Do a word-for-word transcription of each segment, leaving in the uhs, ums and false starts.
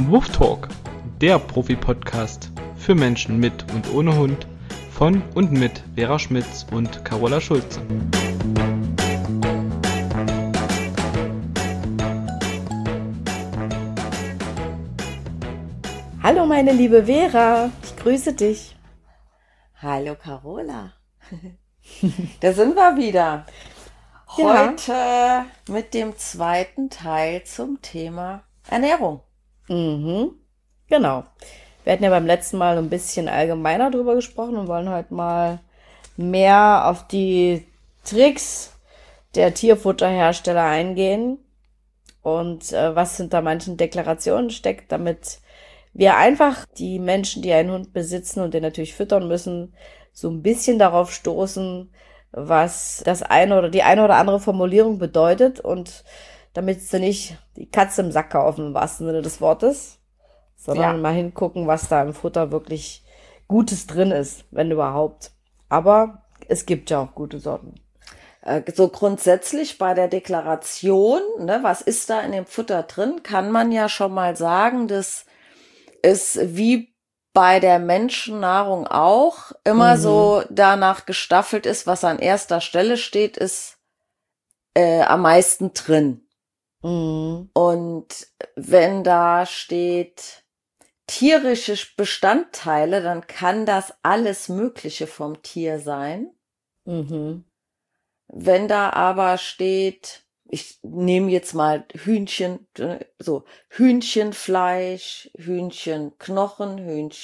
Woof Talk, der Profi-Podcast für Menschen mit und ohne Hund von und mit Vera Schmitz und Carola Schulze. Hallo meine liebe Vera, ich grüße dich. Hallo Carola. Da sind wir wieder. Heute ja. Mit dem zweiten Teil zum Thema Ernährung. Mhm. Genau. Wir hatten ja beim letzten Mal ein bisschen allgemeiner drüber gesprochen und wollen heute mal mehr auf die Tricks der Tierfutterhersteller eingehen und äh, was hinter manchen Deklarationen steckt, damit wir einfach die Menschen, die einen Hund besitzen und den natürlich füttern müssen, so ein bisschen darauf stoßen, was das eine oder die eine oder andere Formulierung bedeutet und damit sie nicht die Katze im Sack kaufen, im wahrsten Sinne des Wortes, sondern ja. mal hingucken, was da im Futter wirklich Gutes drin ist, wenn überhaupt. Aber es gibt ja auch gute Sorten. So grundsätzlich bei der Deklaration, ne, was ist da in dem Futter drin, kann man ja schon mal sagen, dass es wie bei der Menschennahrung auch immer mhm. so danach gestaffelt ist, was an erster Stelle steht, ist äh, am meisten drin. Mhm. Und wenn da steht tierische Bestandteile, dann kann das alles Mögliche vom Tier sein. Mhm. Wenn da aber steht, ich nehme jetzt mal Hühnchen, so Hühnchenfleisch, Hühnchenknochen,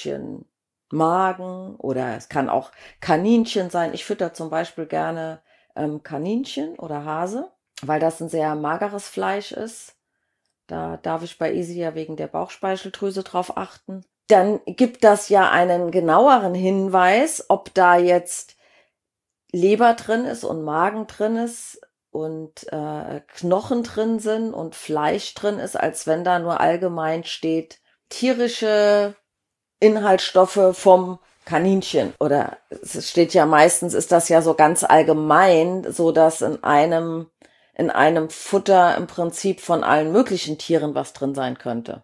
Hühnchenmagen oder es kann auch Kaninchen sein. Ich fütter zum Beispiel gerne ähm, Kaninchen oder Hase, weil das ein sehr mageres Fleisch ist. Da darf ich bei Easy ja wegen der Bauchspeicheldrüse drauf achten. Dann gibt das ja einen genaueren Hinweis, ob da jetzt Leber drin ist und Magen drin ist und äh, Knochen drin sind und Fleisch drin ist, als wenn da nur allgemein steht, tierische Inhaltsstoffe vom Kaninchen. Oder es steht ja meistens, ist das ja so ganz allgemein, so dass in einem, in einem Futter im Prinzip von allen möglichen Tieren was drin sein könnte.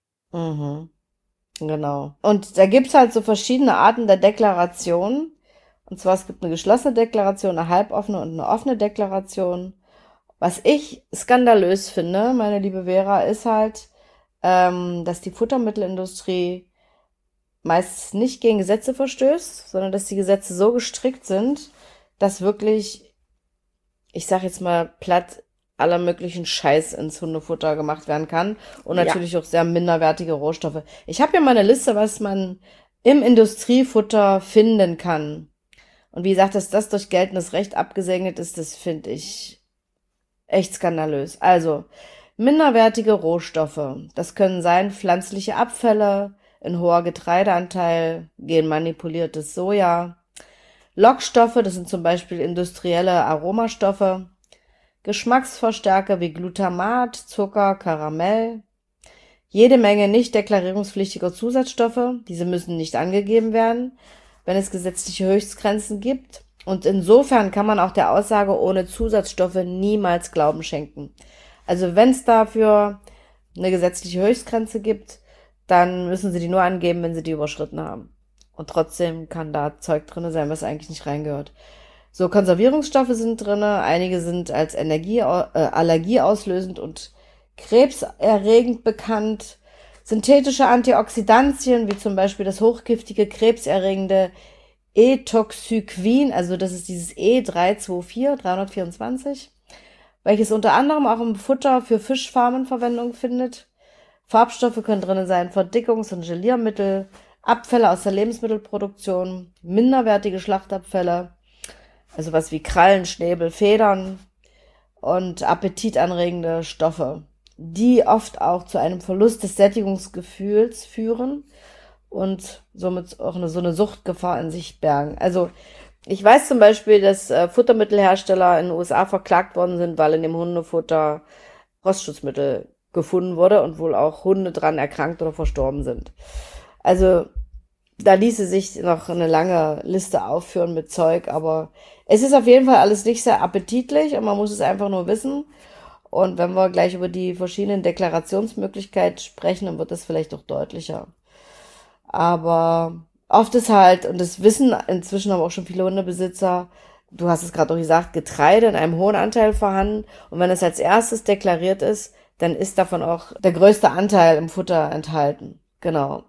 Mhm. Genau. Und da gibt's halt so verschiedene Arten der Deklaration. Und zwar, es gibt eine geschlossene Deklaration, eine halboffene und eine offene Deklaration. Was ich skandalös finde, meine liebe Vera, ist halt, ähm, dass die Futtermittelindustrie meist nicht gegen Gesetze verstößt, sondern dass die Gesetze so gestrickt sind, dass wirklich, ich sag jetzt mal platt, aller möglichen Scheiß ins Hundefutter gemacht werden kann und natürlich ja. auch sehr minderwertige Rohstoffe. Ich habe ja mal eine Liste, was man im Industriefutter finden kann. Und wie gesagt, dass das durch geltendes Recht abgesegnet ist, das finde ich echt skandalös. Also, minderwertige Rohstoffe. Das können sein pflanzliche Abfälle, ein hoher Getreideanteil, genmanipuliertes Soja. Lockstoffe, das sind zum Beispiel industrielle Aromastoffe. Geschmacksverstärker wie Glutamat, Zucker, Karamell. Jede Menge nicht deklarierungspflichtiger Zusatzstoffe. Diese müssen nicht angegeben werden, wenn es gesetzliche Höchstgrenzen gibt. Und insofern kann man auch der Aussage ohne Zusatzstoffe niemals Glauben schenken. Also wenn es dafür eine gesetzliche Höchstgrenze gibt, dann müssen sie die nur angeben, wenn sie die überschritten haben. Und trotzdem kann da Zeug drin sein, was eigentlich nicht reingehört. So, Konservierungsstoffe sind drin, einige sind als Energie, äh, allergieauslösend und krebserregend bekannt. Synthetische Antioxidantien, wie zum Beispiel das hochgiftige, krebserregende Etoxyquin, also das ist dieses E drei zwei vier, dreihundertvierundzwanzig, welches unter anderem auch im Futter für Fischfarmen Verwendung findet. Farbstoffe können drin sein, Verdickungs- und Geliermittel, Abfälle aus der Lebensmittelproduktion, minderwertige Schlachtabfälle, also was wie Krallen, Schnäbel, Federn und appetitanregende Stoffe, die oft auch zu einem Verlust des Sättigungsgefühls führen und somit auch eine, so eine Suchtgefahr in sich bergen. Also ich weiß zum Beispiel, dass äh, Futtermittelhersteller in den U S A verklagt worden sind, weil in dem Hundefutter Frostschutzmittel gefunden wurde und wohl auch Hunde dran erkrankt oder verstorben sind. Also da ließe sich noch eine lange Liste aufführen mit Zeug, aber es ist auf jeden Fall alles nicht sehr appetitlich und man muss es einfach nur wissen. Und wenn wir gleich über die verschiedenen Deklarationsmöglichkeiten sprechen, dann wird das vielleicht auch deutlicher. Aber oft ist halt, und das wissen inzwischen aber auch schon viele Hundebesitzer, du hast es gerade auch gesagt, Getreide in einem hohen Anteil vorhanden. Und wenn es als erstes deklariert ist, dann ist davon auch der größte Anteil im Futter enthalten. Genau.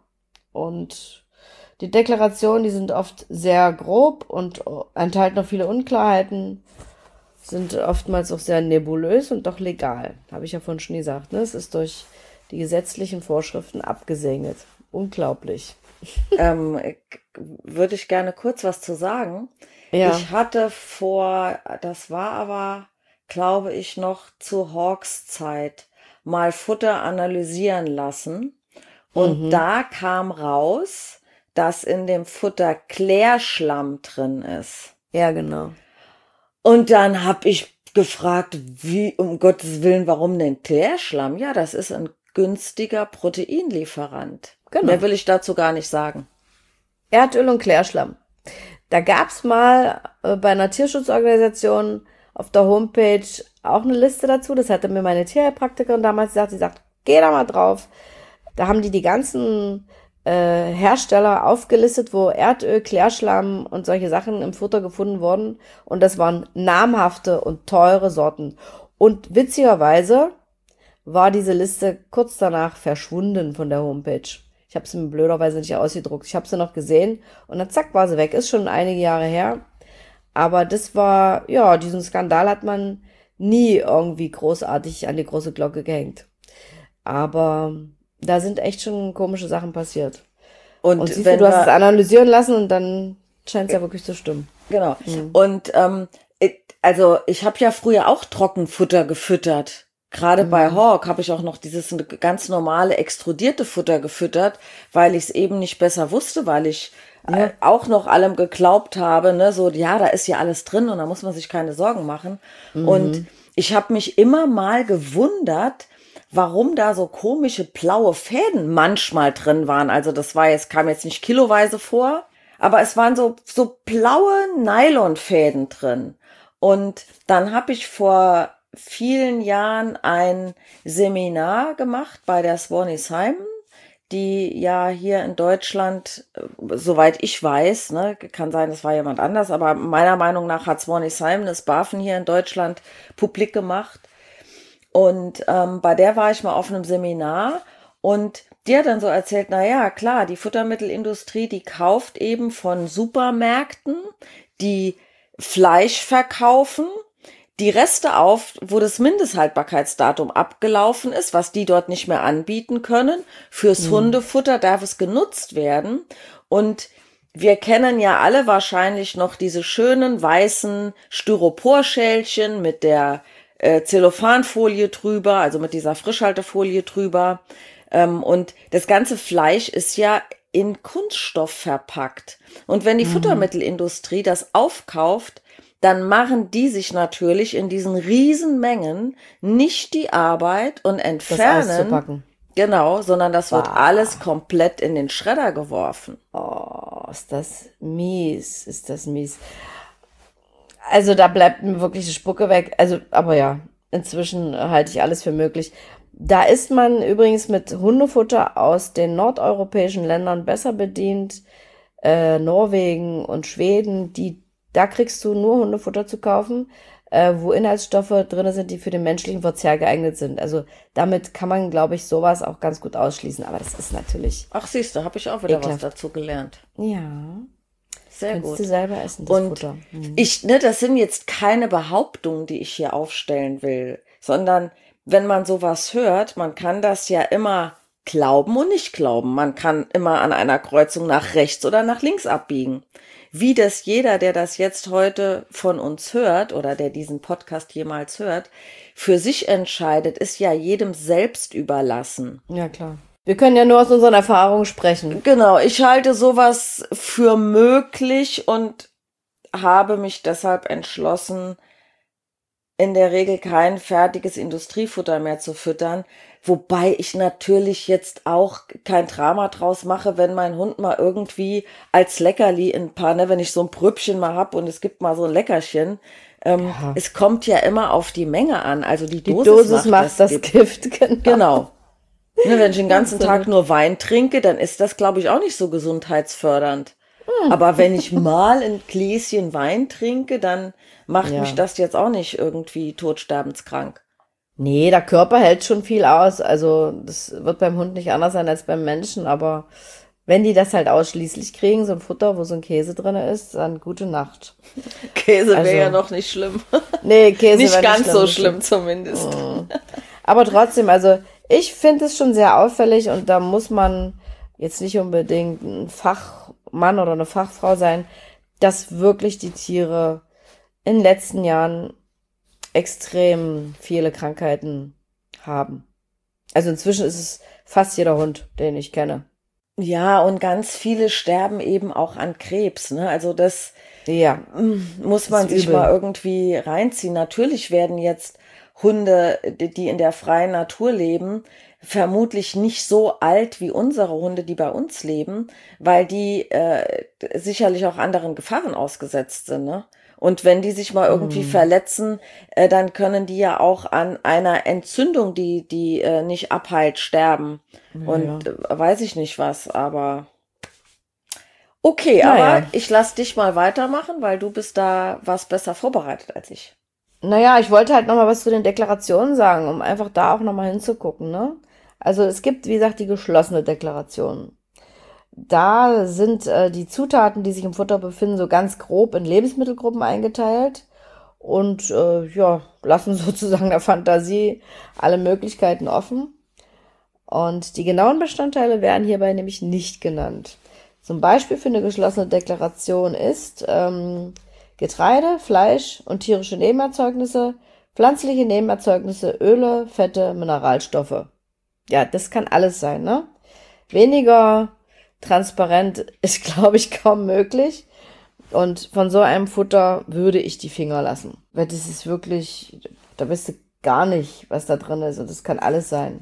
Und die Deklarationen, die sind oft sehr grob und enthalten noch viele Unklarheiten, sind oftmals auch sehr nebulös und doch legal. Habe ich ja vorhin schon gesagt. Ne? Es ist durch die gesetzlichen Vorschriften abgesegnet. Unglaublich. ähm, würde ich gerne kurz was zu sagen. Ja. Ich hatte vor, das war aber, glaube ich, noch zu Hawks Zeit, mal Futter analysieren lassen. Und Mhm. da kam raus, dass in dem Futter Klärschlamm drin ist. Ja, genau. Und dann habe ich gefragt, wie, um Gottes Willen, warum denn Klärschlamm? Ja, das ist ein günstiger Proteinlieferant. Genau. Mehr will ich dazu gar nicht sagen. Erdöl und Klärschlamm. Da gab's mal äh, bei einer Tierschutzorganisation auf der Homepage auch eine Liste dazu. Das hatte mir meine Tierheilpraktikerin damals gesagt. Sie sagt, geh da mal drauf. Da haben die die ganzen äh, Hersteller aufgelistet, wo Erdöl, Klärschlamm und solche Sachen im Futter gefunden wurden. Und das waren namhafte und teure Sorten. Und witzigerweise war diese Liste kurz danach verschwunden von der Homepage. Ich habe sie mir blöderweise nicht ausgedruckt. Ich habe sie noch gesehen und dann zack war sie weg. Ist schon einige Jahre her. Aber das war, ja, diesen Skandal hat man nie irgendwie großartig an die große Glocke gehängt. Aber da sind echt schon komische Sachen passiert. Und, Und siehst wenn du, du hast wir, es analysieren lassen und dann scheint es ja wirklich zu stimmen. Genau. Mhm. Und ähm, ich- also ich habe ja früher auch Trockenfutter gefüttert. Gerade Mhm. bei Hawk habe ich auch noch dieses ganz normale extrudierte Futter gefüttert, weil ich es eben nicht besser wusste, weil ich äh, Ja. auch noch allem geglaubt habe, ne, so ja, da ist ja alles drin und da muss man sich keine Sorgen machen. Mhm. Und ich habe mich immer mal gewundert, warum da so komische blaue Fäden manchmal drin waren. Also das war jetzt, kam jetzt nicht kiloweise vor, aber es waren so, so blaue Nylonfäden drin. Und dann habe ich vor vielen Jahren ein Seminar gemacht bei der Swanee Simon, die ja hier in Deutschland, äh, soweit ich weiß, ne, kann sein, das war jemand anders, aber meiner Meinung nach hat Swanee Simon das BaFin hier in Deutschland publik gemacht. Und ähm, bei der war ich mal auf einem Seminar und die hat dann so erzählt, na ja, klar, die Futtermittelindustrie, die kauft eben von Supermärkten, die Fleisch verkaufen, die Reste auf, wo das Mindesthaltbarkeitsdatum abgelaufen ist, was die dort nicht mehr anbieten können. Fürs Mhm. Hundefutter darf es genutzt werden. Und wir kennen ja alle wahrscheinlich noch diese schönen weißen Styroporschälchen mit der äh, Zellophanfolie drüber, also mit dieser Frischhaltefolie drüber. Ähm, und das ganze Fleisch ist ja in Kunststoff verpackt. Und wenn die Mhm. Futtermittelindustrie das aufkauft, dann machen die sich natürlich in diesen riesen Mengen nicht die Arbeit und Das entfernen, auszupacken. genau, sondern das wird Bah. alles komplett in den Schredder geworfen. Oh, ist das mies, ist das mies. Also da bleibt mir wirklich die Spucke weg. Also, aber ja, inzwischen äh, halte ich alles für möglich. Da ist man übrigens mit Hundefutter aus den nordeuropäischen Ländern besser bedient. Äh, Norwegen und Schweden, die, da kriegst du nur Hundefutter zu kaufen, äh, wo Inhaltsstoffe drin sind, die für den menschlichen Verzehr geeignet sind. Also damit kann man, glaube ich, sowas auch ganz gut ausschließen. Aber das ist natürlich, Ach, siehst du, habe ich auch wieder Ekelhaft. was dazu gelernt. ja, Sehr könntest gut. du selber essen, das Und Futter. Mhm. ich, ne, das sind jetzt keine Behauptungen, die ich hier aufstellen will, sondern wenn man sowas hört, man kann das ja immer glauben und nicht glauben. Man kann immer an einer Kreuzung nach rechts oder nach links abbiegen. Wie das jeder, der das jetzt heute von uns hört oder der diesen Podcast jemals hört, für sich entscheidet, ist ja jedem selbst überlassen. Ja, klar. Wir können ja nur aus unseren Erfahrungen sprechen. Genau, ich halte sowas für möglich und habe mich deshalb entschlossen, in der Regel kein fertiges Industriefutter mehr zu füttern, wobei ich natürlich jetzt auch kein Drama draus mache, wenn mein Hund mal irgendwie als Leckerli in ein paar, ne, wenn ich so ein Pröbchen mal hab und es gibt mal so ein Leckerchen, Ähm, Ja. Es kommt ja immer auf die Menge an, also die Die Dosis, Dosis macht, macht das Gift, genau. Genau. Ne, wenn ich den ganzen Absolut. Tag nur Wein trinke, dann ist das, glaube ich, auch nicht so gesundheitsfördernd. Hm. Aber wenn ich mal ein Gläschen Wein trinke, dann macht Ja. mich das jetzt auch nicht irgendwie todsterbenskrank. Nee, der Körper hält schon viel aus. Also das wird beim Hund nicht anders sein als beim Menschen, aber wenn die das halt ausschließlich kriegen, so ein Futter, wo so ein Käse drin ist, dann gute Nacht. Käse wäre Also- ja noch nicht schlimm. Nee, Käse nicht wär ganz so das schlimm zumindest. Aber trotzdem, also ich finde es schon sehr auffällig und da muss man jetzt nicht unbedingt ein Fachmann oder eine Fachfrau sein, dass wirklich die Tiere in den letzten Jahren extrem viele Krankheiten haben. Also inzwischen ist es fast jeder Hund, den ich kenne. Ja, und ganz viele sterben eben auch an Krebs, ne? Also das Ja, mm, muss man ist sich übel. mal irgendwie reinziehen. Natürlich werden jetzt Hunde, die die in der freien Natur leben, vermutlich nicht so alt wie unsere Hunde, die bei uns leben, weil die äh, sicherlich auch anderen Gefahren ausgesetzt sind, ne? Und wenn die sich mal irgendwie Hm. verletzen, äh, dann können die ja auch an einer Entzündung, die die äh, nicht abheilt, sterben. Und Ja. äh, weiß ich nicht was, aber okay, Naja. aber ich lass dich mal weitermachen, weil du bist da was besser vorbereitet als ich. Naja, ich wollte halt nochmal was zu den Deklarationen sagen, um einfach da auch nochmal hinzugucken, ne? Also es gibt, wie gesagt, die geschlossene Deklaration. Da sind äh, die Zutaten, die sich im Futter befinden, so ganz grob in Lebensmittelgruppen eingeteilt und äh, ja, lassen sozusagen der Fantasie alle Möglichkeiten offen. Und die genauen Bestandteile werden hierbei nämlich nicht genannt. Zum Beispiel für eine geschlossene Deklaration ist ähm, Getreide, Fleisch und tierische Nebenerzeugnisse, pflanzliche Nebenerzeugnisse, Öle, Fette, Mineralstoffe. Ja, das kann alles sein, ne? Weniger transparent ist, glaube ich, kaum möglich. Und von so einem Futter würde ich die Finger lassen. Weil das ist wirklich, da weißt du gar nicht, was da drin ist. Und das kann alles sein.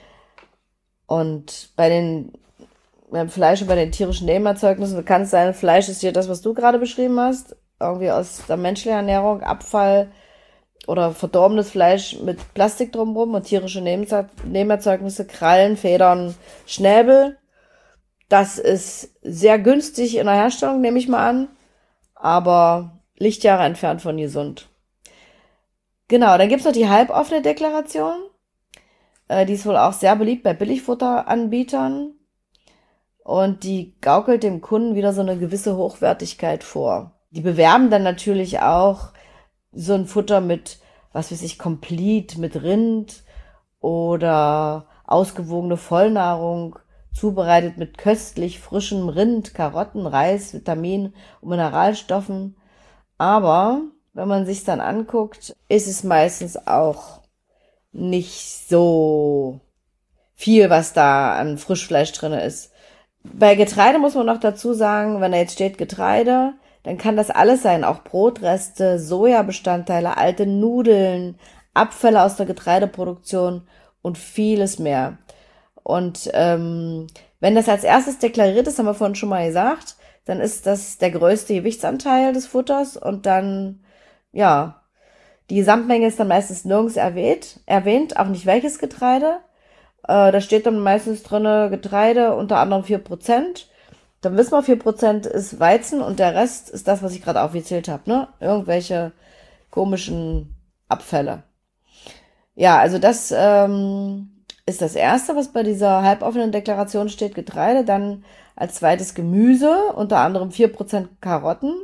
Und bei den beim Fleisch und bei den tierischen Nebenerzeugnissen kann es sein, Fleisch ist hier das, was du gerade beschrieben hast. Irgendwie aus der menschlichen Ernährung, Abfall oder verdorbenes Fleisch mit Plastik drumherum und tierische Nebenerze- Nebenerzeugnisse, Krallen, Federn, Schnäbel. Das ist sehr günstig in der Herstellung, nehme ich mal an, aber Lichtjahre entfernt von gesund. Genau, dann gibt's noch die halboffene Deklaration. Äh, die ist wohl auch sehr beliebt bei Billigfutteranbietern. Und die gaukelt dem Kunden wieder so eine gewisse Hochwertigkeit vor. Die bewerben dann natürlich auch so ein Futter mit, was weiß ich, Complete, mit Rind oder ausgewogene Vollnahrung, zubereitet mit köstlich frischem Rind, Karotten, Reis, Vitaminen und Mineralstoffen. Aber wenn man sich's dann anguckt, ist es meistens auch nicht so viel, was da an Frischfleisch drin ist. Bei Getreide muss man noch dazu sagen, wenn da jetzt steht Getreide, dann kann das alles sein, auch Brotreste, Sojabestandteile, alte Nudeln, Abfälle aus der Getreideproduktion und vieles mehr. Und ähm, wenn das als erstes deklariert ist, haben wir vorhin schon mal gesagt, dann ist das der größte Gewichtsanteil des Futters und dann, ja, die Gesamtmenge ist dann meistens nirgends erwähnt, erwähnt, auch nicht welches Getreide. Äh, da steht dann meistens drinne Getreide, unter anderem vier Prozent. Dann wissen wir, vier Prozent ist Weizen und der Rest ist das, was ich gerade aufgezählt habe, ne? Irgendwelche komischen Abfälle. Ja, also das ähm, ist das Erste, was bei dieser halboffenen Deklaration steht, Getreide. Dann als zweites Gemüse, unter anderem vier Prozent Karotten.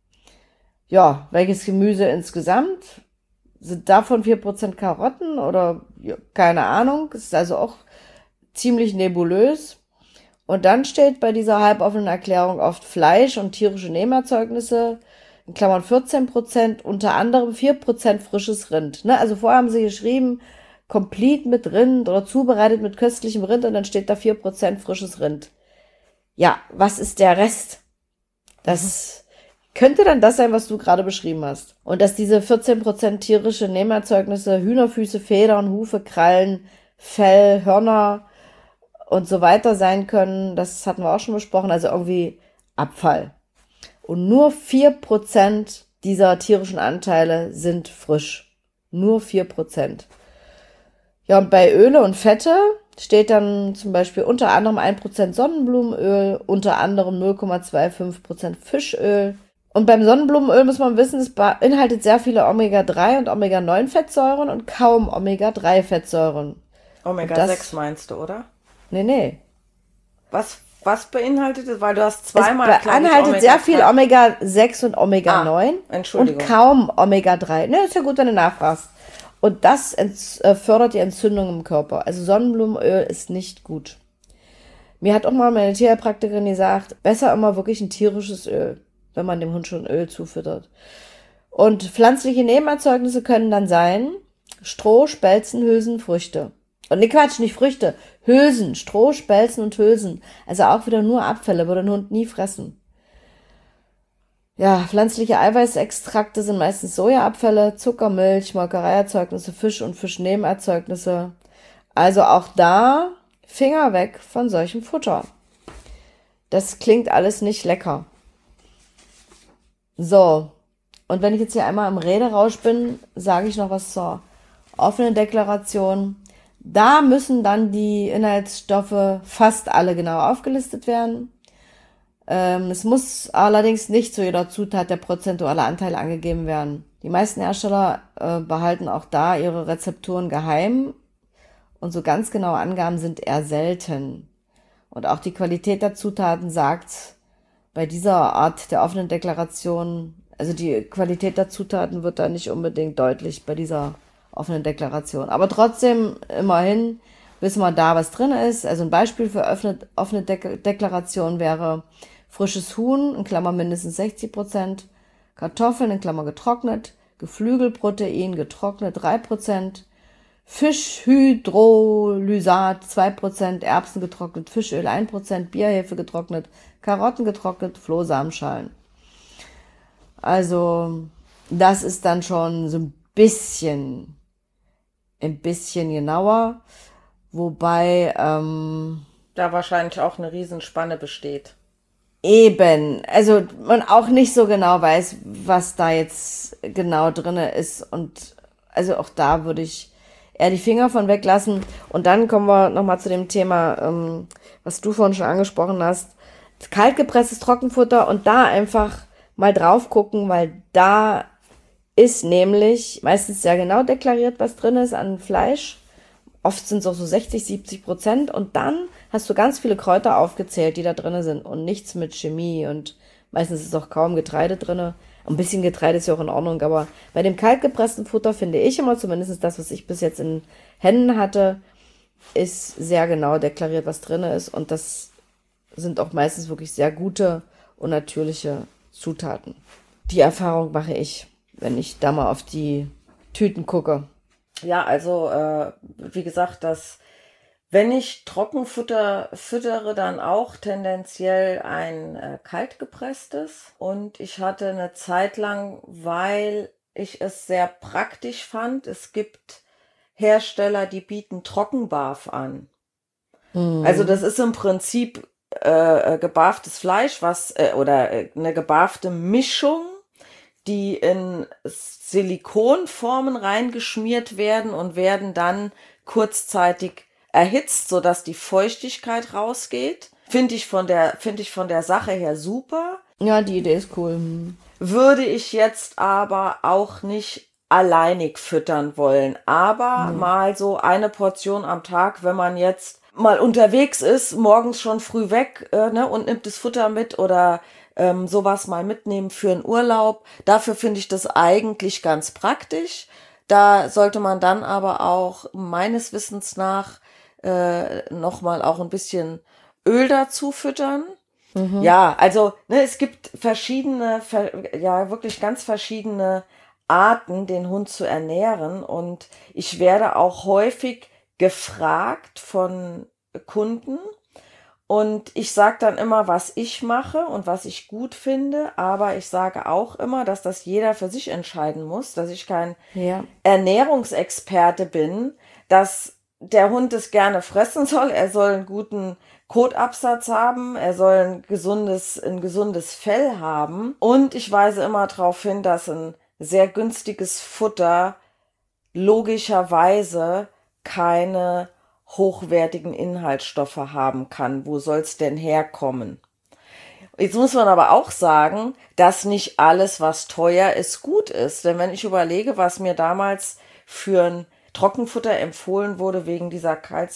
Ja, welches Gemüse insgesamt? Sind davon vier Prozent Karotten oder ja, keine Ahnung. Das ist also auch ziemlich nebulös. Und dann steht bei dieser halboffenen Erklärung oft Fleisch und tierische Nebenerzeugnisse, in Klammern vierzehn Prozent, unter anderem vier Prozent frisches Rind. Ne? Also vorher haben sie geschrieben, complete mit Rind oder zubereitet mit köstlichem Rind und dann steht da vier Prozent frisches Rind. Ja, was ist der Rest? Das könnte dann das sein, was du gerade beschrieben hast. Und dass diese vierzehn Prozent tierische Nebenerzeugnisse, Hühnerfüße, Federn, Hufe, Krallen, Fell, Hörner und so weiter sein können, das hatten wir auch schon besprochen, also irgendwie Abfall. Und nur vier Prozent dieser tierischen Anteile sind frisch. Nur vier Prozent. Ja, und bei Öle und Fette steht dann zum Beispiel unter anderem ein Prozent Sonnenblumenöl, unter anderem null Komma fünfundzwanzig Prozent Fischöl. Und beim Sonnenblumenöl muss man wissen, es beinhaltet sehr viele Omega drei und Omega neun Fettsäuren und kaum Omega drei Fettsäuren. Omega sechs meinst du, oder? Nee, nee. Was, was beinhaltet es? Weil du hast zweimal, Es beinhaltet sehr viel Omega sechs und Omega neun ah, Entschuldigung. und kaum Omega drei. Ne, ist ja gut, wenn du nachfragst. Und das ents- äh, fördert die Entzündung im Körper. Also Sonnenblumenöl ist nicht gut. Mir hat auch mal meine Tierheilpraktikerin gesagt, besser immer wirklich ein tierisches Öl, wenn man dem Hund schon Öl zufüttert. Und pflanzliche Nebenerzeugnisse können dann sein Stroh, Spelzen, Hülsen, Früchte. Und ne Quatsch, nicht Früchte, Hülsen, Stroh, Spelzen und Hülsen. Also auch wieder nur Abfälle, würde ein Hund nie fressen. Ja, pflanzliche Eiweißextrakte sind meistens Sojaabfälle, Zucker, Milch, Molkereierzeugnisse, Fisch und Fischnebenerzeugnisse. Also auch da Finger weg von solchem Futter. Das klingt alles nicht lecker. So, und wenn ich jetzt hier einmal im Rederausch bin, sage ich noch was zur offenen Deklaration. Da müssen dann die Inhaltsstoffe fast alle genau aufgelistet werden. Ähm, es muss allerdings nicht zu jeder Zutat der prozentuale Anteil angegeben werden. Die meisten Hersteller äh, behalten auch da ihre Rezepturen geheim und so ganz genaue Angaben sind eher selten. Und auch die Qualität der Zutaten sagt bei dieser Art der offenen Deklaration, also die Qualität der Zutaten wird da nicht unbedingt deutlich bei dieser offenen Deklaration. Aber trotzdem, immerhin, wissen wir da, was drin ist. Also ein Beispiel für offene, offene Dek- Deklaration wäre frisches Huhn, in Klammer mindestens sechzig Prozent, Kartoffeln, in Klammer getrocknet, Geflügelprotein, getrocknet drei Prozent, Fischhydrolysat zwei Prozent, Erbsen getrocknet, Fischöl ein Prozent, Bierhefe getrocknet, Karotten getrocknet, Flohsamenschalen. Also das ist dann schon so ein bisschen, ein bisschen genauer, wobei ähm, da wahrscheinlich auch eine Riesenspanne besteht. Eben, also man auch nicht so genau weiß, was da jetzt genau drinne ist und also auch da würde ich eher die Finger von weglassen. Und dann kommen wir nochmal zu dem Thema, ähm, was du vorhin schon angesprochen hast, kaltgepresstes Trockenfutter und da einfach mal drauf gucken, weil da ist nämlich meistens sehr genau deklariert, was drin ist an Fleisch. Oft sind es auch so sechzig, siebzig Prozent und dann hast du ganz viele Kräuter aufgezählt, die da drin sind und nichts mit Chemie und meistens ist auch kaum Getreide drin. Ein bisschen Getreide ist ja auch in Ordnung, aber bei dem kaltgepressten Futter finde ich immer, zumindest das, was ich bis jetzt in Händen hatte, ist sehr genau deklariert, was drin ist und das sind auch meistens wirklich sehr gute und natürliche Zutaten. Die Erfahrung mache ich, wenn ich da mal auf die Tüten gucke. Ja, also äh, wie gesagt, das, wenn ich Trockenfutter füttere, dann auch tendenziell ein äh, kaltgepresstes. Und ich hatte eine Zeit lang, weil ich es sehr praktisch fand, es gibt Hersteller, die bieten Trockenbarf an. Mhm. Also das ist im Prinzip äh, gebarftes Fleisch, was äh, oder äh, eine gebarfte Mischung, die in Silikonformen reingeschmiert werden und werden dann kurzzeitig erhitzt, sodass die Feuchtigkeit rausgeht. Finde ich von der, finde ich von der Sache her super. Ja, die Idee ist cool. Hm. Würde ich jetzt aber auch nicht alleinig füttern wollen. Aber hm. mal so eine Portion am Tag, wenn man jetzt mal unterwegs ist, morgens schon früh weg äh, ne, und nimmt das Futter mit oder ähm, sowas mal mitnehmen für einen Urlaub. Dafür finde ich das eigentlich ganz praktisch. Da sollte man dann aber auch meines Wissens nach äh, nochmal auch ein bisschen Öl dazu füttern. Mhm. Ja, also ne, es gibt verschiedene, ja wirklich ganz verschiedene Arten, den Hund zu ernähren und ich werde auch häufig gefragt von Kunden und ich sage dann immer, was ich mache und was ich gut finde, aber ich sage auch immer, dass das jeder für sich entscheiden muss, dass ich kein ja. Ernährungsexperte bin, dass der Hund es gerne fressen soll. Er soll einen guten Kotabsatz haben. Er soll ein gesundes, ein gesundes Fell haben. Und ich weise immer darauf hin, dass ein sehr günstiges Futter logischerweise keine hochwertigen Inhaltsstoffe haben kann. Wo soll's denn herkommen? Jetzt muss man aber auch sagen, dass nicht alles, was teuer ist, gut ist. Denn wenn ich überlege, was mir damals für ein Trockenfutter empfohlen wurde wegen dieser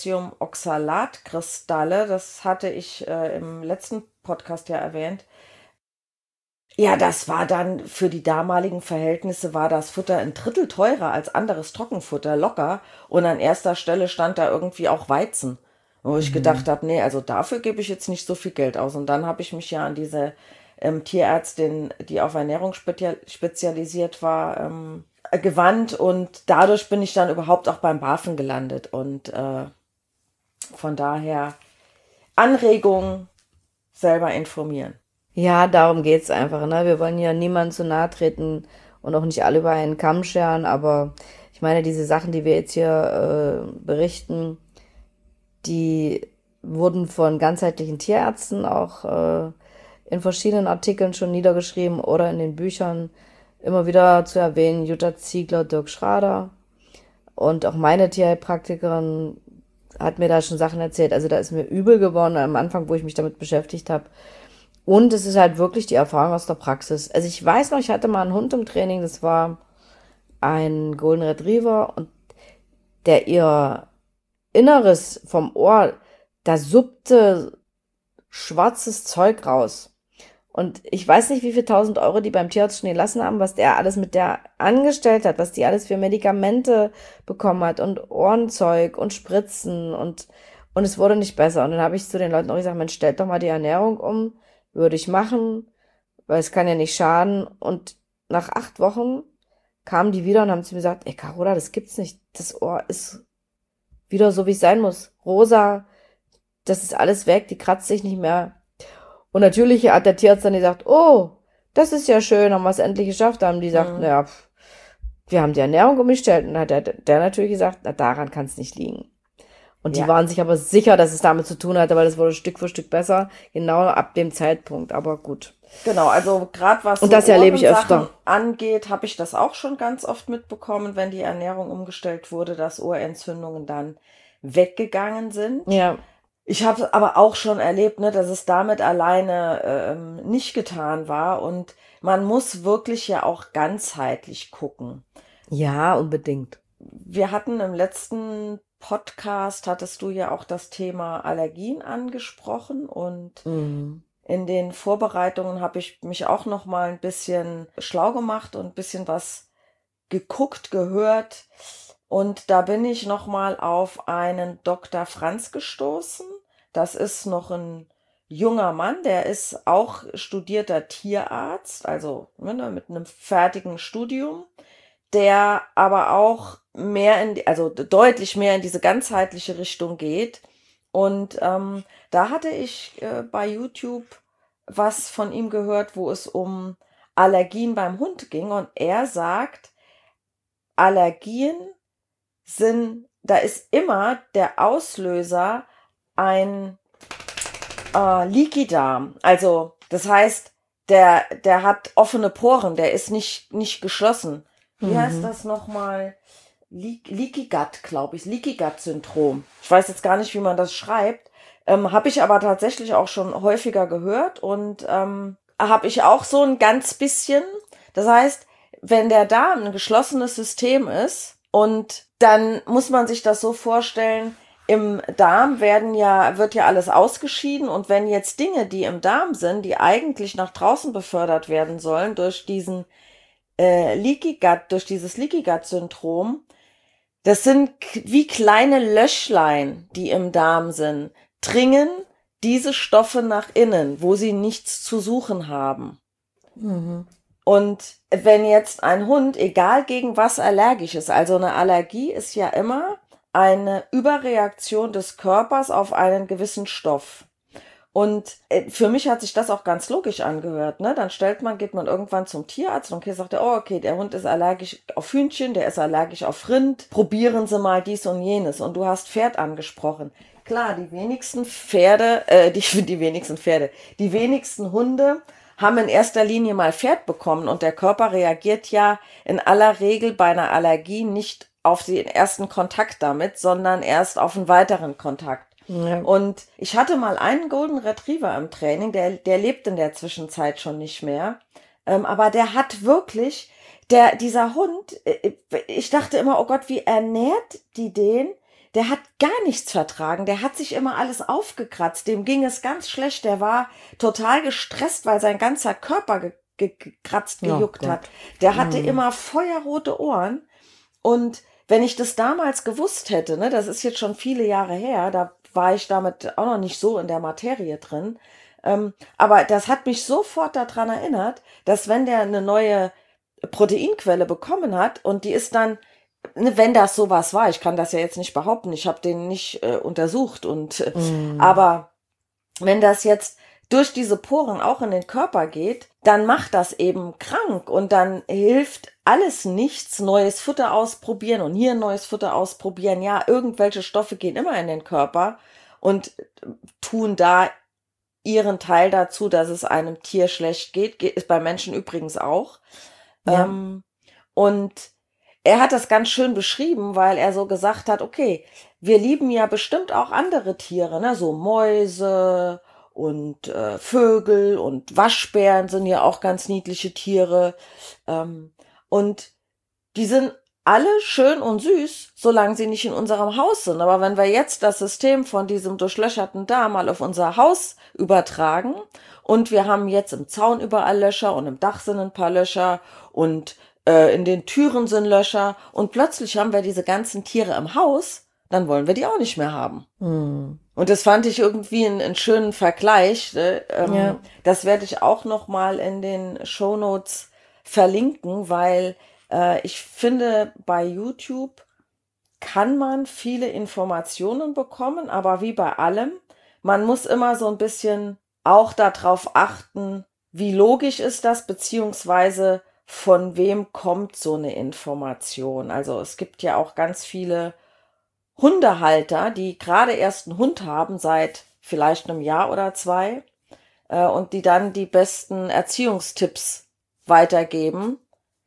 Calcium-Oxalat-Kristalle, das hatte ich äh, im letzten Podcast ja erwähnt, ja, das war dann für die damaligen Verhältnisse war das Futter ein Drittel teurer als anderes Trockenfutter, locker. Und an erster Stelle stand da irgendwie auch Weizen. Wo ich mhm. gedacht habe, nee, also dafür gebe ich jetzt nicht so viel Geld aus. Und dann habe ich mich ja an diese ähm, Tierärztin, die auf Ernährung spezial- spezialisiert war, ähm, gewandt. Und dadurch bin ich dann überhaupt auch beim BaFin gelandet. Und äh, von daher Anregung, selber informieren. Ja, darum geht's einfach, ne? Wir wollen ja niemandem zu nahe treten und auch nicht alle über einen Kamm scheren, aber ich meine, diese Sachen, die wir jetzt hier äh, berichten, die wurden von ganzheitlichen Tierärzten auch äh, in verschiedenen Artikeln schon niedergeschrieben oder in den Büchern immer wieder zu erwähnen, Jutta Ziegler, Dirk Schrader und auch meine Tierheilpraktikerin hat mir da schon Sachen erzählt, also da ist mir übel geworden am Anfang, wo ich mich damit beschäftigt habe. Und es ist halt wirklich die Erfahrung aus der Praxis. Also ich weiß noch, ich hatte mal einen Hund im Training, das war ein Golden Retriever und der ihr Inneres vom Ohr, da suppte schwarzes Zeug raus. Und ich weiß nicht, wie viel tausend Euro die beim Tierarzt schon gelassen haben, was der alles mit der angestellt hat, was die alles für Medikamente bekommen hat und Ohrenzeug und Spritzen und, und es wurde nicht besser. Und dann habe ich zu den Leuten auch gesagt, Mensch, stellt doch mal die Ernährung um. Würde ich machen, weil es kann ja nicht schaden. Und nach acht Wochen kamen die wieder und haben zu mir gesagt, ey Carola, das gibt's nicht. Das Ohr ist wieder so, wie es sein muss. Rosa, das ist alles weg, die kratzt sich nicht mehr. Und natürlich hat der Tierarzt dann gesagt, oh, das ist ja schön, haben wir es endlich geschafft. Da haben die gesagt, mhm. naja, wir haben die Ernährung umgestellt. Und dann hat der, der natürlich gesagt, na, daran kann es nicht liegen. Und die ja. waren sich aber sicher, dass es damit zu tun hatte, weil es wurde Stück für Stück besser, genau ab dem Zeitpunkt, aber gut. Genau, also gerade was und das so erlebe ich öfter angeht, habe ich das auch schon ganz oft mitbekommen, wenn die Ernährung umgestellt wurde, dass Ohrentzündungen dann weggegangen sind. Ja. Ich habe aber auch schon erlebt, ne, dass es damit alleine ähm, nicht getan war und man muss wirklich ja auch ganzheitlich gucken. Ja, unbedingt. Wir hatten im letzten Podcast hattest du ja auch das Thema Allergien angesprochen und mhm. in den Vorbereitungen habe ich mich auch noch mal ein bisschen schlau gemacht und ein bisschen was geguckt, gehört und da bin ich noch mal auf einen Doktor Franz gestoßen. Das ist noch ein junger Mann, der ist auch studierter Tierarzt, also ne, mit einem fertigen Studium, der aber auch mehr in, die, also deutlich mehr in diese ganzheitliche Richtung geht. Und ähm, da hatte ich äh, bei YouTube was von ihm gehört, wo es um Allergien beim Hund ging. Und er sagt, Allergien sind, da ist immer der Auslöser ein äh, Leaky Darm. Also das heißt, der, der hat offene Poren, der ist nicht, nicht geschlossen. Wie mhm. heißt das nochmal? Leaky Gut, glaube ich, Leaky Gut Syndrom. Ich weiß jetzt gar nicht, wie man das schreibt. Ähm, habe ich aber tatsächlich auch schon häufiger gehört und ähm, habe ich auch so ein ganz bisschen. Das heißt, wenn der Darm ein geschlossenes System ist und dann muss man sich das so vorstellen, im Darm werden ja, wird ja alles ausgeschieden und wenn jetzt Dinge, die im Darm sind, die eigentlich nach draußen befördert werden sollen durch diesen äh, Leaky Gut, durch dieses Leaky Gut Syndrom, das sind wie kleine Löchlein, die im Darm sind, dringen diese Stoffe nach innen, wo sie nichts zu suchen haben. Mhm. Und wenn jetzt ein Hund, egal gegen was allergisch ist, also eine Allergie ist ja immer eine Überreaktion des Körpers auf einen gewissen Stoff. Und äh, für mich hat sich das auch ganz logisch angehört, ne? Dann stellt man, geht man irgendwann zum Tierarzt und okay, sagt er, oh, okay, der Hund ist allergisch auf Hühnchen, der ist allergisch auf Rind, probieren Sie mal dies und jenes. Und du hast Pferd angesprochen. Klar, die wenigsten Pferde, äh, die, die wenigsten Pferde, die wenigsten Hunde haben in erster Linie mal Pferd bekommen und der Körper reagiert ja in aller Regel bei einer Allergie nicht auf den ersten Kontakt damit, sondern erst auf einen weiteren Kontakt. Ja. Und ich hatte mal einen Golden Retriever im Training, der, der lebt in der Zwischenzeit schon nicht mehr, ähm, aber der hat wirklich, der, dieser Hund, ich dachte immer, oh Gott, wie ernährt die den? Der hat gar nichts vertragen, der hat sich immer alles aufgekratzt, dem ging es ganz schlecht, der war total gestresst, weil sein ganzer Körper ge- ge- gekratzt, gejuckt oh hat. Der hatte mm. immer feuerrote Ohren und wenn ich das damals gewusst hätte, ne, das ist jetzt schon viele Jahre her, da war ich damit auch noch nicht so in der Materie drin, ähm, aber das hat mich sofort daran erinnert, dass wenn der eine neue Proteinquelle bekommen hat und die ist dann, wenn das sowas war, ich kann das ja jetzt nicht behaupten, ich habe den nicht äh, untersucht und äh, mm. aber wenn das jetzt durch diese Poren auch in den Körper geht, dann macht das eben krank und dann hilft alles nichts, neues Futter ausprobieren und hier ein neues Futter ausprobieren. Ja, irgendwelche Stoffe gehen immer in den Körper und tun da ihren Teil dazu, dass es einem Tier schlecht geht, geht ist bei Menschen übrigens auch. Ja. Ähm, und er hat das ganz schön beschrieben, weil er so gesagt hat, okay, wir lieben ja bestimmt auch andere Tiere, ne, so Mäuse und äh, Vögel und Waschbären sind ja auch ganz niedliche Tiere. Ähm, und die sind alle schön und süß, solange sie nicht in unserem Haus sind. Aber wenn wir jetzt das System von diesem durchlöcherten Darm mal auf unser Haus übertragen und wir haben jetzt im Zaun überall Löcher und im Dach sind ein paar Löcher und äh, in den Türen sind Löcher und plötzlich haben wir diese ganzen Tiere im Haus, dann wollen wir die auch nicht mehr haben. Hm. Und das fand ich irgendwie einen, einen schönen Vergleich. Ne? Ähm, ja. Das werde ich auch noch mal in den Shownotes verlinken, weil äh, ich finde, bei YouTube kann man viele Informationen bekommen, aber wie bei allem, man muss immer so ein bisschen auch darauf achten, wie logisch ist das, beziehungsweise von wem kommt so eine Information. Also es gibt ja auch ganz viele Hundehalter, die gerade erst einen Hund haben, seit vielleicht einem Jahr oder zwei, äh, und die dann die besten Erziehungstipps weitergeben.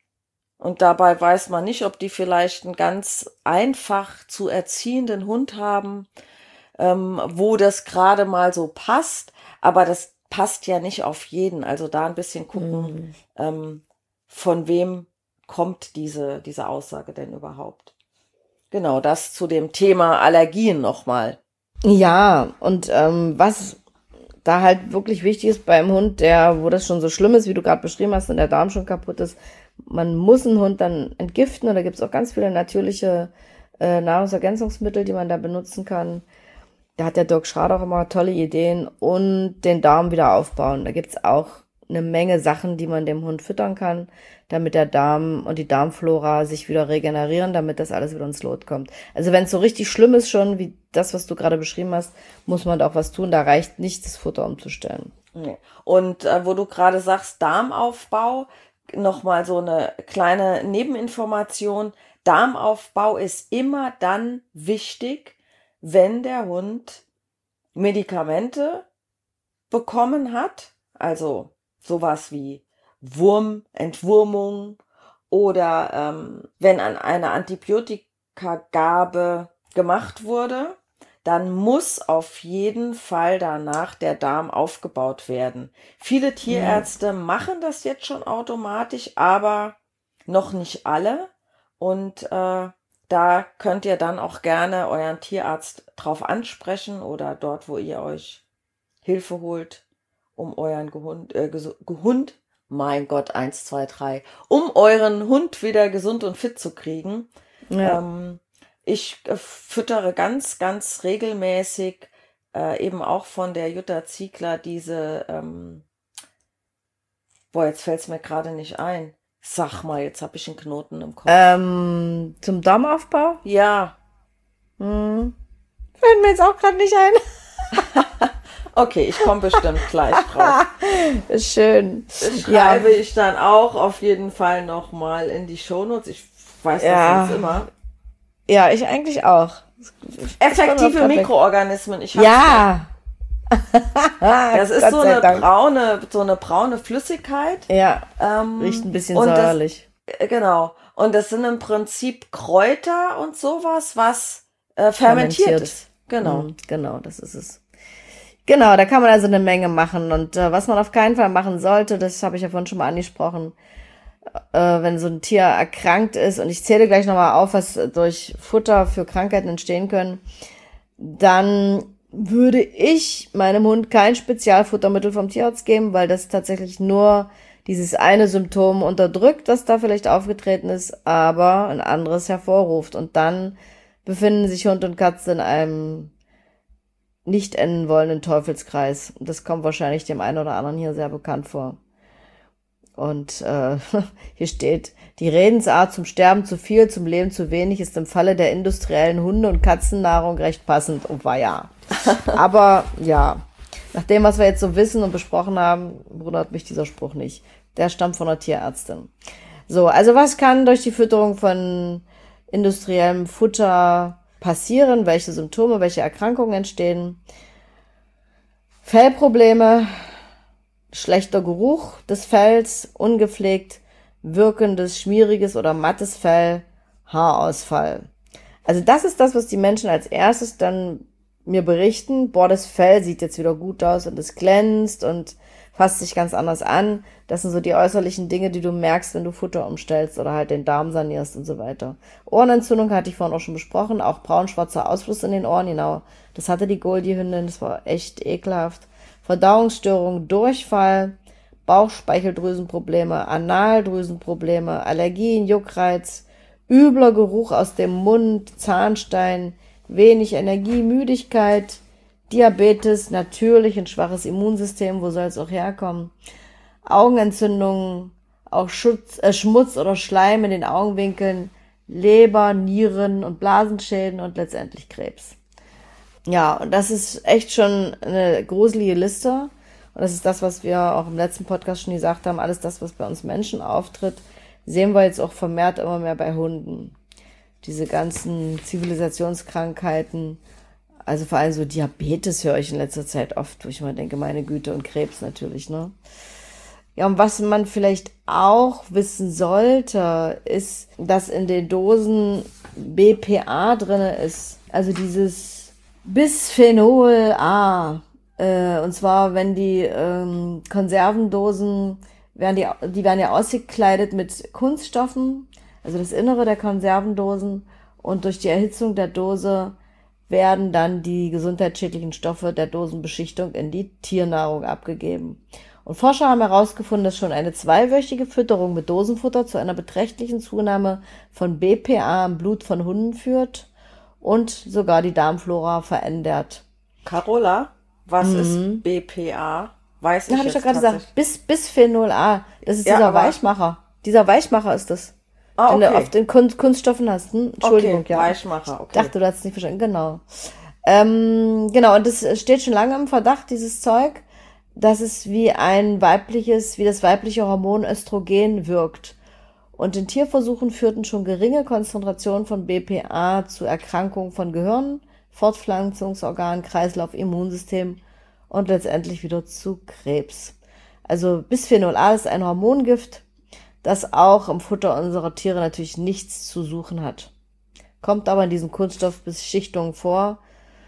Und dabei weiß man nicht, ob die vielleicht einen ganz einfach zu erziehenden Hund haben, ähm, wo das gerade mal so passt. Aber das passt ja nicht auf jeden. Also da ein bisschen gucken, mhm. ähm, von wem kommt diese, diese Aussage denn überhaupt. Genau, das zu dem Thema Allergien nochmal. Ja, und ähm, was da halt wirklich wichtig ist beim Hund, der, wo das schon so schlimm ist, wie du gerade beschrieben hast, und der Darm schon kaputt ist, man muss einen Hund dann entgiften und da gibt es auch ganz viele natürliche äh, Nahrungsergänzungsmittel, die man da benutzen kann. Da hat der Dirk Schrader auch immer tolle Ideen und den Darm wieder aufbauen. Da gibt's auch eine Menge Sachen, die man dem Hund füttern kann, damit der Darm und die Darmflora sich wieder regenerieren, damit das alles wieder ins Lot kommt. Also wenn es so richtig schlimm ist schon, wie das, was du gerade beschrieben hast, muss man da auch was tun. Da reicht nicht, das Futter umzustellen. Und äh, wo du gerade sagst, Darmaufbau, nochmal so eine kleine Nebeninformation. Darmaufbau ist immer dann wichtig, wenn der Hund Medikamente bekommen hat, also sowas wie Wurmentwurmung oder ähm, wenn an eine Antibiotikagabe gemacht wurde, dann muss auf jeden Fall danach der Darm aufgebaut werden. Viele Tierärzte mhm. machen das jetzt schon automatisch, aber noch nicht alle. Und äh, da könnt ihr dann auch gerne euren Tierarzt drauf ansprechen oder dort, wo ihr euch Hilfe holt, um euren Gehund, äh, Gehund, mein Gott, eins, zwei, drei, um euren Hund wieder gesund und fit zu kriegen. Ja. Ähm, ich äh, füttere ganz, ganz regelmäßig äh, eben auch von der Jutta Ziegler diese, ähm, boah, jetzt fällt es mir gerade nicht ein. Sag mal, jetzt habe ich einen Knoten im Kopf. Ähm, zum Darmaufbau? Ja. Hm. Fällt mir jetzt auch gerade nicht ein. Okay, ich komme bestimmt gleich drauf. Schön. Das schreibe ja. ich dann auch auf jeden Fall nochmal in die Shownotes. Ich weiß ja. das sonst immer. Ja, ich eigentlich auch. Effektive Mikroorganismen. Ich ja. Das ist so eine Dank. braune, so eine braune Flüssigkeit. Ja. Ähm, Riecht ein bisschen säuerlich. Das, genau. Und das sind im Prinzip Kräuter und sowas, was äh, fermentiert, fermentiert ist. Genau. Mhm, genau, das ist es. Genau, da kann man also eine Menge machen. Und äh, was man auf keinen Fall machen sollte, das habe ich ja vorhin schon mal angesprochen, äh, wenn so ein Tier erkrankt ist, und ich zähle gleich nochmal auf, was durch Futter für Krankheiten entstehen können, dann würde ich meinem Hund kein Spezialfuttermittel vom Tierarzt geben, weil das tatsächlich nur dieses eine Symptom unterdrückt, das da vielleicht aufgetreten ist, aber ein anderes hervorruft. Und dann befinden sich Hund und Katze in einem nicht enden wollenden Teufelskreis. Und das kommt wahrscheinlich dem einen oder anderen hier sehr bekannt vor. Und äh, hier steht, die Redensart zum Sterben zu viel, zum Leben zu wenig ist im Falle der industriellen Hunde- und Katzennahrung recht passend. Oh, war ja. Aber ja, nach dem, was wir jetzt so wissen und besprochen haben, wundert mich dieser Spruch nicht. Der stammt von einer Tierärztin. So, also was kann durch die Fütterung von industriellem Futter passieren? Welche Symptome, welche Erkrankungen entstehen? Fellprobleme, schlechter Geruch des Fells, ungepflegt wirkendes, schmieriges oder mattes Fell, Haarausfall. Also das ist das, was die Menschen als erstes dann mir berichten. Boah, das Fell sieht jetzt wieder gut aus und es glänzt und fasst sich ganz anders an. Das sind so die äußerlichen Dinge, die du merkst, wenn du Futter umstellst oder halt den Darm sanierst und so weiter. Ohrenentzündung hatte ich vorhin auch schon besprochen, auch braun-schwarzer Ausfluss in den Ohren, genau. Das hatte die Goldie-Hündin, das war echt ekelhaft. Verdauungsstörung, Durchfall, Bauchspeicheldrüsenprobleme, Analdrüsenprobleme, Allergien, Juckreiz, übler Geruch aus dem Mund, Zahnstein, wenig Energie, Müdigkeit, Diabetes, natürlich ein schwaches Immunsystem, wo soll es auch herkommen, Augenentzündungen, auch Schutz, äh, Schmutz oder Schleim in den Augenwinkeln, Leber, Nieren und Blasenschäden und letztendlich Krebs. Ja, und das ist echt schon eine gruselige Liste. Und das ist das, was wir auch im letzten Podcast schon gesagt haben. Alles das, was bei uns Menschen auftritt, sehen wir jetzt auch vermehrt immer mehr bei Hunden. Diese ganzen Zivilisationskrankheiten, also vor allem so Diabetes höre ich in letzter Zeit oft, wo ich mal denke, meine Güte, und Krebs natürlich, ne? Ja, und was man vielleicht auch wissen sollte, ist, dass in den Dosen B P A drinne ist. Also dieses Bisphenol A. Äh, und zwar, wenn die ähm, Konservendosen, werden die, die werden ja ausgekleidet mit Kunststoffen, also das Innere der Konservendosen, und durch die Erhitzung der Dose werden dann die gesundheitsschädlichen Stoffe der Dosenbeschichtung in die Tiernahrung abgegeben. Und Forscher haben herausgefunden, dass schon eine zweiwöchige Fütterung mit Dosenfutter zu einer beträchtlichen Zunahme von B P A im Blut von Hunden führt und sogar die Darmflora verändert. Carola, was mhm. ist B P A? Weiß ich ja, jetzt hab ich doch gerade gesagt. Bis, Bisphenol A. Das ist ja, dieser Weichmacher. Dieser Weichmacher ist das. Ah, okay. Den du auf den Kun- Kunststoffen hast. Hm? Entschuldigung, okay, ja. Weichmacher, okay. Ich dachte, du hast es nicht verstanden. Genau. Ähm, genau, und das steht schon lange im Verdacht, dieses Zeug, dass es wie ein weibliches, wie das weibliche Hormon Östrogen wirkt. Und in Tierversuchen führten schon geringe Konzentrationen von B P A zu Erkrankungen von Gehirn, Fortpflanzungsorgan, Kreislauf, Immunsystem und letztendlich wieder zu Krebs. Also Bisphenol A ist ein Hormongift, das auch im Futter unserer Tiere natürlich nichts zu suchen hat. Kommt aber in diesen Kunststoffbeschichtungen vor.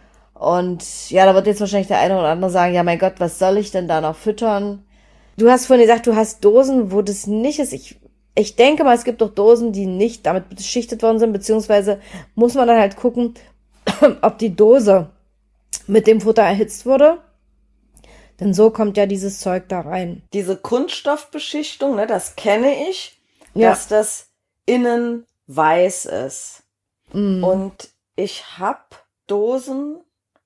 Und ja, da wird jetzt wahrscheinlich der eine oder andere sagen, ja mein Gott, was soll ich denn da noch füttern? Du hast vorhin gesagt, du hast Dosen, wo das nicht ist. Ich, ich denke mal, es gibt doch Dosen, die nicht damit beschichtet worden sind, beziehungsweise muss man dann halt gucken, ob die Dose mit dem Futter erhitzt wurde. Denn so kommt ja dieses Zeug da rein. Diese Kunststoffbeschichtung, ne, das kenne ich, ja. dass das innen weiß ist. Mm. Und ich hab Dosen,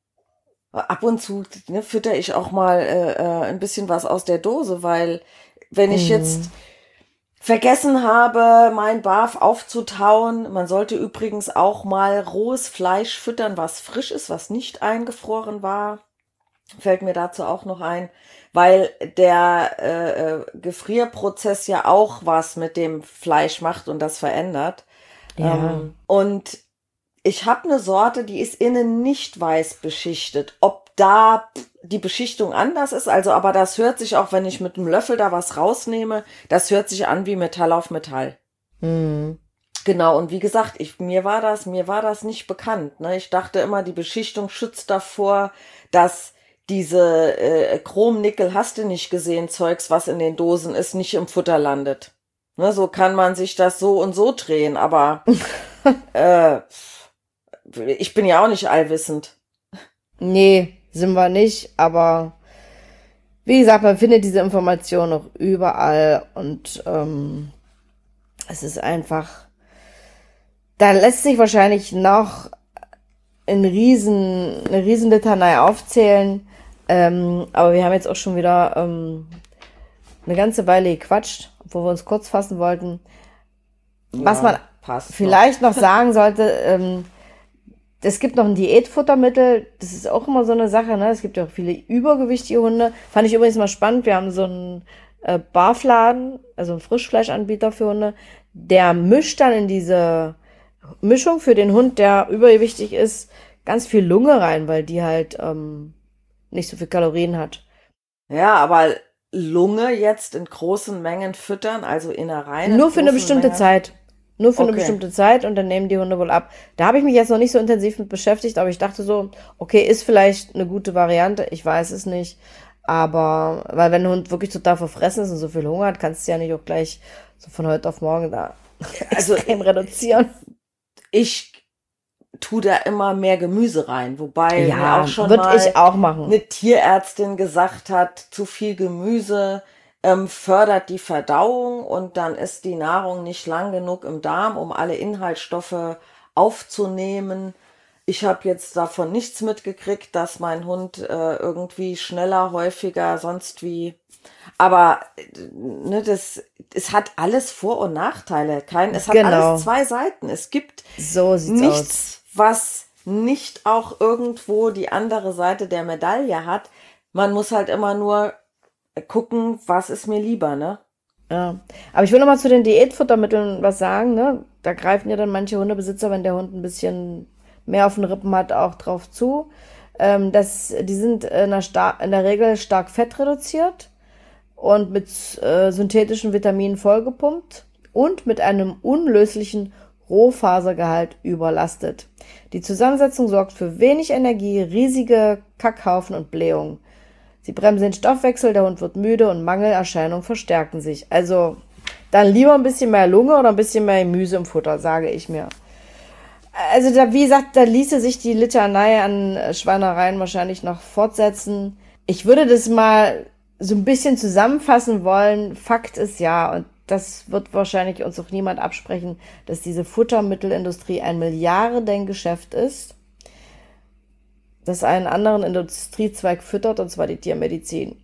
ab und zu ne, fütter ich auch mal äh, äh, ein bisschen was aus der Dose, weil wenn ich mm. jetzt vergessen habe, mein Barf aufzutauen, man sollte übrigens auch mal rohes Fleisch füttern, was frisch ist, was nicht eingefroren war. fällt mir dazu auch noch ein, weil der äh, Gefrierprozess ja auch was mit dem Fleisch macht und das verändert. Ja. Ähm, und ich habe eine Sorte, die ist innen nicht weiß beschichtet. Ob da die Beschichtung anders ist, also aber das hört sich auch, wenn ich mit einem Löffel da was rausnehme, das hört sich an wie Metall auf Metall. Mhm. Genau, und wie gesagt, ich, mir war das, mir war das nicht bekannt. Ne? Ich dachte immer, die Beschichtung schützt davor, dass diese äh, Chrom-Nickel hast du nicht gesehen, Zeugs, was in den Dosen ist, nicht im Futter landet. Ne, so kann man sich das so und so drehen, aber äh, ich bin ja auch nicht allwissend. Nee, sind wir nicht, aber wie gesagt, man findet diese Informationen noch überall und ähm, es ist einfach, da lässt sich wahrscheinlich noch ein riesen, eine riesen Litanei aufzählen, ähm, aber wir haben jetzt auch schon wieder ähm, eine ganze Weile gequatscht, wo wir uns kurz fassen wollten. Was Ja, man passt vielleicht noch. noch sagen sollte, ähm, es gibt noch ein Diätfuttermittel, das ist auch immer so eine Sache, ne? Es gibt ja auch viele übergewichtige Hunde. Fand ich übrigens mal spannend, wir haben so einen äh, Barfladen, also einen Frischfleischanbieter für Hunde, der mischt dann in diese Mischung für den Hund, der übergewichtig ist, ganz viel Lunge rein, weil die halt ähm, nicht so viel Kalorien hat. Ja, aber Lunge jetzt in großen Mengen füttern, also Innereien. Nur für eine großen bestimmte Mengen. Zeit. Nur für eine Okay. bestimmte Zeit und dann nehmen die Hunde wohl ab. Da habe ich mich jetzt noch nicht so intensiv mit beschäftigt, aber ich dachte so, okay, ist vielleicht eine gute Variante, ich weiß es nicht. Aber, weil wenn ein Hund wirklich total verfressen ist und so viel Hunger hat, kannst du ja nicht auch gleich so von heute auf morgen da Also extrem reduzieren. ich tue da immer mehr Gemüse rein, wobei mir Ja, auch schon würde mal ich auch machen. eine Tierärztin gesagt hat, zu viel Gemüse ähm, fördert die Verdauung und dann ist die Nahrung nicht lang genug im Darm, um alle Inhaltsstoffe aufzunehmen. Ich habe jetzt davon nichts mitgekriegt, dass mein Hund äh, irgendwie schneller, häufiger, sonst wie. Aber äh, ne, das, es hat alles Vor- und Nachteile. Kein, es hat Genau. alles zwei Seiten. Es gibt So sieht's aus. nichts, was nicht auch irgendwo die andere Seite der Medaille hat. Man muss halt immer nur gucken, was ist mir lieber, ne? Ja, aber ich will noch mal zu den Diätfuttermitteln was sagen, ne? Da greifen ja dann manche Hundebesitzer, wenn der Hund ein bisschen mehr auf den Rippen hat, auch drauf zu. Ähm, das, die sind in der, Star- in der Regel stark fettreduziert und mit äh, synthetischen Vitaminen vollgepumpt und mit einem unlöslichen Rohfasergehalt überlastet. Die Zusammensetzung sorgt für wenig Energie, riesige Kackhaufen und Blähungen. Sie bremsen den Stoffwechsel, der Hund wird müde und Mangelerscheinungen verstärken sich. Also dann lieber ein bisschen mehr Lunge oder ein bisschen mehr Gemüse im Futter, sage ich mir. Also da, wie gesagt, da ließe sich die Litanei an Schweinereien wahrscheinlich noch fortsetzen. Ich würde das mal so ein bisschen zusammenfassen wollen. Fakt ist ja, und das wird wahrscheinlich uns auch niemand absprechen, dass diese Futtermittelindustrie ein Milliardengeschäft ist, das einen anderen Industriezweig füttert, und zwar die Tiermedizin.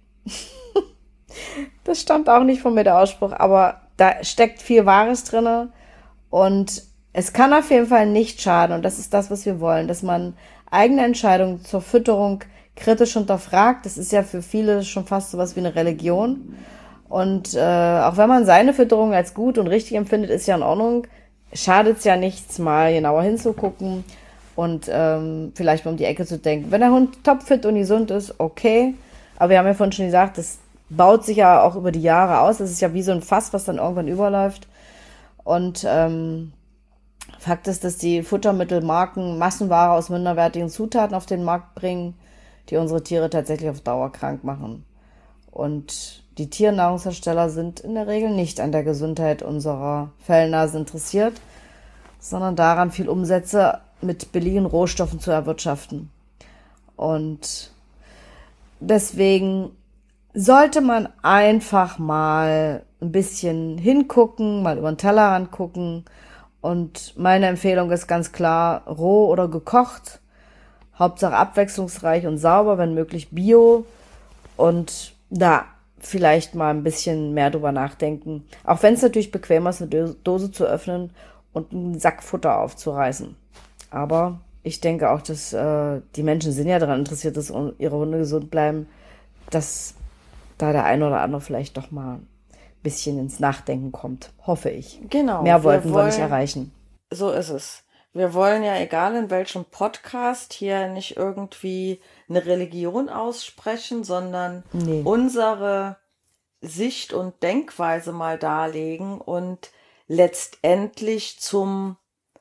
Das stammt auch nicht von mir, der Ausspruch, aber da steckt viel Wahres drin und es kann auf jeden Fall nicht schaden, und das ist das, was wir wollen, dass man eigene Entscheidungen zur Fütterung kritisch hinterfragt. Das ist ja für viele schon fast sowas wie eine Religion. Und äh, auch wenn man seine Fütterung als gut und richtig empfindet, ist ja in Ordnung, schadet es ja nichts, mal genauer hinzugucken und ähm, vielleicht mal um die Ecke zu denken. Wenn der Hund topfit und gesund ist, okay. Aber wir haben ja vorhin schon gesagt, das baut sich ja auch über die Jahre aus. Das ist ja wie so ein Fass, was dann irgendwann überläuft. Und ähm, Fakt ist, dass die Futtermittelmarken Massenware aus minderwertigen Zutaten auf den Markt bringen, die unsere Tiere tatsächlich auf Dauer krank machen. Und die Tiernahrungshersteller sind in der Regel nicht an der Gesundheit unserer Fellnasen interessiert, sondern daran, viel Umsätze mit billigen Rohstoffen zu erwirtschaften. Und deswegen sollte man einfach mal ein bisschen hingucken, mal über den Tellerrand gucken. Und meine Empfehlung ist ganz klar, roh oder gekocht. Hauptsache abwechslungsreich und sauber, wenn möglich bio. Und da vielleicht mal ein bisschen mehr drüber nachdenken. Auch wenn es natürlich bequemer ist, eine Dose zu öffnen und einen Sack Futter aufzureißen. Aber ich denke auch, dass äh, die Menschen sind ja daran interessiert, dass ihre Hunde gesund bleiben, dass da der eine oder andere vielleicht doch mal ein bisschen ins Nachdenken kommt. Hoffe ich. Genau. Mehr wollten wir, wollen, nicht erreichen. So ist es. Wir wollen ja, egal in welchem Podcast, hier nicht irgendwie eine Religion aussprechen, sondern Nee. unsere Sicht und Denkweise mal darlegen und letztendlich zum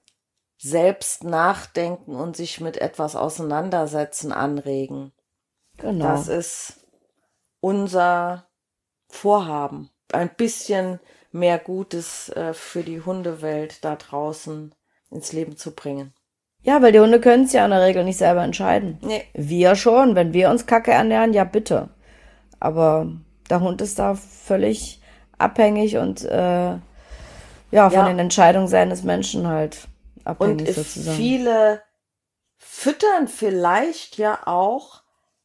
Selbstnachdenken und sich mit etwas auseinandersetzen anregen. Genau. Das ist unser Vorhaben. Ein bisschen mehr Gutes äh, für die Hundewelt da draußen ins Leben zu bringen. Ja, weil die Hunde können es ja in der Regel nicht selber entscheiden. Nee. Wir schon, wenn wir uns Kacke ernähren, ja bitte. Aber der Hund ist da völlig abhängig und äh, ja, von Ja. den Entscheidungen seines Menschen halt abhängig Und sozusagen. viele füttern vielleicht ja auch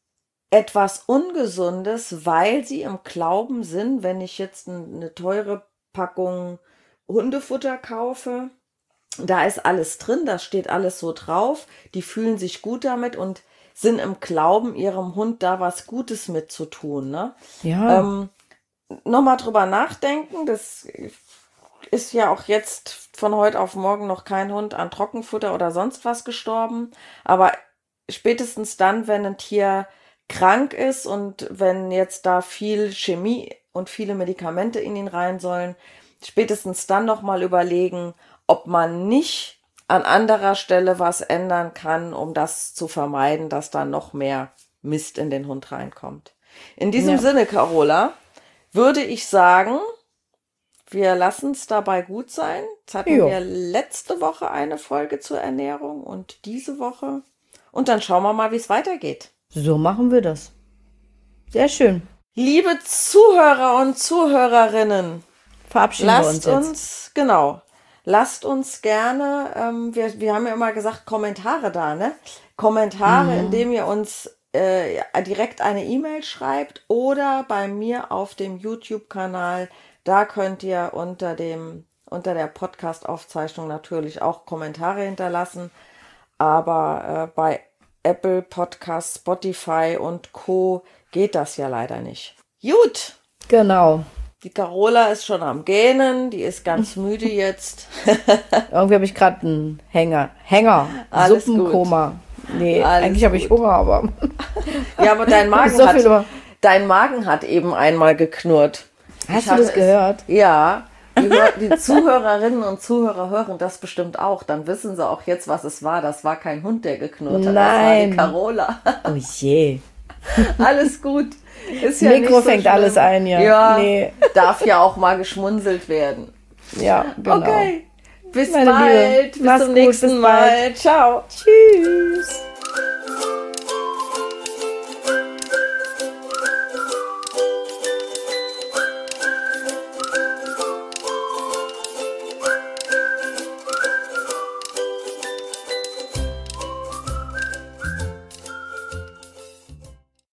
etwas Ungesundes, weil sie im Glauben sind, wenn ich jetzt eine teure Packung Hundefutter kaufe, da ist alles drin, da steht alles so drauf, die fühlen sich gut damit und sind im Glauben, ihrem Hund da was Gutes mitzutun. Ne? Ja, Ähm, Nochmal drüber nachdenken, das ist ja auch jetzt von heute auf morgen noch kein Hund an Trockenfutter oder sonst was gestorben, aber spätestens dann, wenn ein Tier krank ist und wenn jetzt da viel Chemie und viele Medikamente in ihn rein sollen, spätestens dann nochmal überlegen, ob man nicht an anderer Stelle was ändern kann, um das zu vermeiden, dass da noch mehr Mist in den Hund reinkommt. In diesem Ja. Sinne, Carola, würde ich sagen, wir lassen es dabei gut sein. Jetzt hatten Jo. wir letzte Woche eine Folge zur Ernährung und diese Woche. Und dann schauen wir mal, wie es weitergeht. so machen wir das. Sehr schön. Liebe Zuhörer und Zuhörerinnen, Verabschieden wir uns lasst jetzt. uns, genau, lasst uns gerne, ähm, wir, wir haben ja immer gesagt, Kommentare da, ne? Kommentare, Mhm. indem ihr uns äh, ja, direkt eine E-Mail schreibt oder bei mir auf dem YouTube-Kanal. Da könnt ihr unter dem, unter der Podcast-Aufzeichnung natürlich auch Kommentare hinterlassen. Aber äh, bei Apple Podcasts, Spotify und Co. geht das ja leider nicht. Gut, Genau. die Carola ist schon am Gähnen, die ist ganz müde jetzt. Irgendwie habe ich gerade einen Hänger. Hänger. Alles Suppenkoma. Nee, Alles eigentlich habe ich gut. Hunger, aber Ja, aber dein Magen, so viel über- hat, dein Magen hat eben einmal geknurrt. Hast Ich du hatte das es- gehört? Ja, die, hör- die Zuhörerinnen und Zuhörer hören das bestimmt auch. Dann wissen sie auch jetzt, was es war. Das war kein Hund, der geknurrt hat. Nein. Das war die Carola. Oh je. Alles gut. Ist ja Mikro nicht so fängt schlimm. alles ein, ja. Ja, Nee. darf ja auch mal geschmunzelt werden. Ja, genau. Okay, bis Meine bald. Liebe, Bis mach's zum gut, nächsten bis Mal. bald. Ciao. Tschüss.